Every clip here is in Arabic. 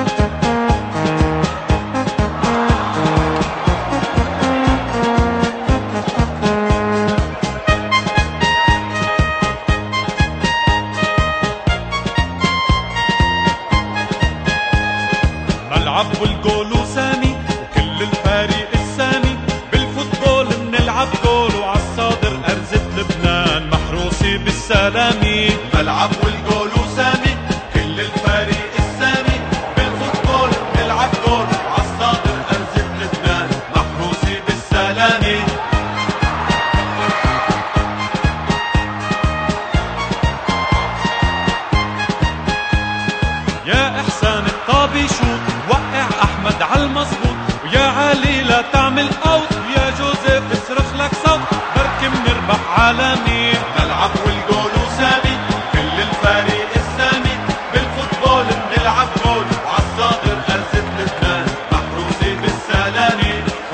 ملعب والجول وسامي وكل الفريق السامي، بالفوتبول منلعب جول وعالصادر أرزة لبنان محروسة بالسلامي. ملعب والجول وسامي كل الفريق السامي، بالفوتبول منلعب جول وعالصادر أرزة لبنان محروسة بالسلامي. يا إحسان الطابي شوط وقع أحمد عالمظبوط، ويا علي لا تعمل أوت، ويا جوزيف اصرخ لك صوت بركي منربح عالمي. ملعب والجول وسامي كل الفريق السامي، بالفوتبول منلعب جول وعالصادر أرزة لبنان محروسة بالسلامي.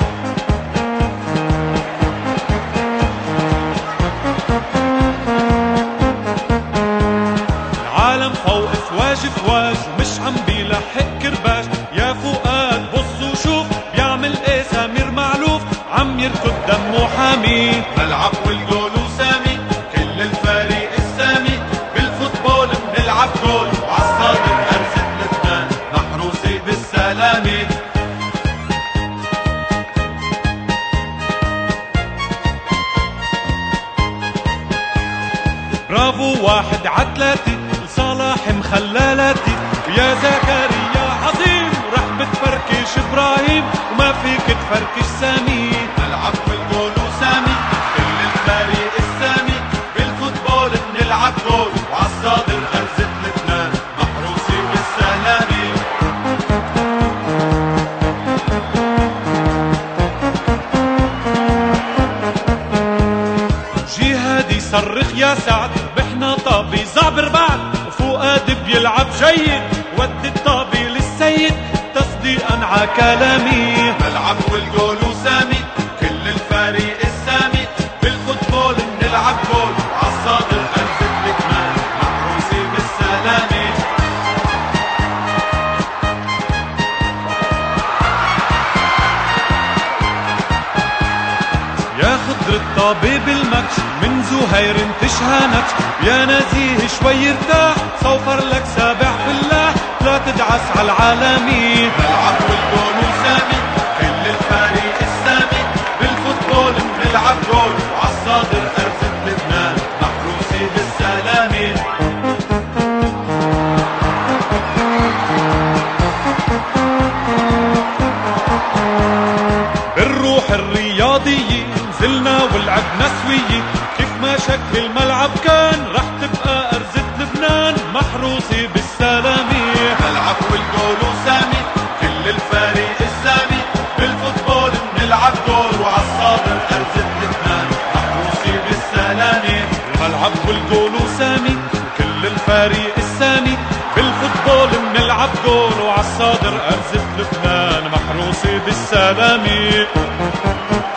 العالم فوق فواج فواج ومش عم بيلحق كرباج، يا فؤاد بص وشوف بيعمل ايه سمير معلوف عم يركض دمه حامي. ملعب والجول وسامي كل الفريق السامي، بالفوتبول منلعب جول وعالصادر أرزة لبنان محروسة بالسلامي. برافو واحد عتلاتي لصالح مخلالاتي، ويا زكريا عظيم رح بتفركش ابراهيم وما فيك تفركش سامي. ملعب والجول وسامي كل الفريق السامي، بالفوتبول منلعب جول وعالصادر أرزة لبنان محروسة بالسلامي. جهادي صرخ يا سعد بحنا طابي زعبر بعد، وفؤاد بيلعب جيد ودي الطابي للسيد تصديقا ع كلامي. ملعب والجول وسامي كل الفريق السامي، بالفوتبول منلعب جول وعالصادر أرزة لبنان محروسة بالسلامي. يا خضر الطبيب المكش من زهير تشهانك، يا نزيه شوي ارتاح صوفر لك سابع فلاح لا تدعس على العالمي. ملعب والجول وسامي كل الفريق السامي، بالفوتبول منلعب جول وعالصادر أرزة لبنان محروسة بالسلامي. بالروح الرياضية نزلنا ولعبنا سوية، كيف ما شكل الملعب كان رح تبقى أرزة لبنان محروسة بالسلامي. ملعب والجول وسامي كل الفريق السامي، بالفوتبول منلعب جول وعالصادر أرزة لبنان محروسة بالسلامي. الملعب والجول وسامي كل الفريق السامي، بالفوتبول منلعب جول وعالصادر أرزة لبنان محروسة بالسلامي.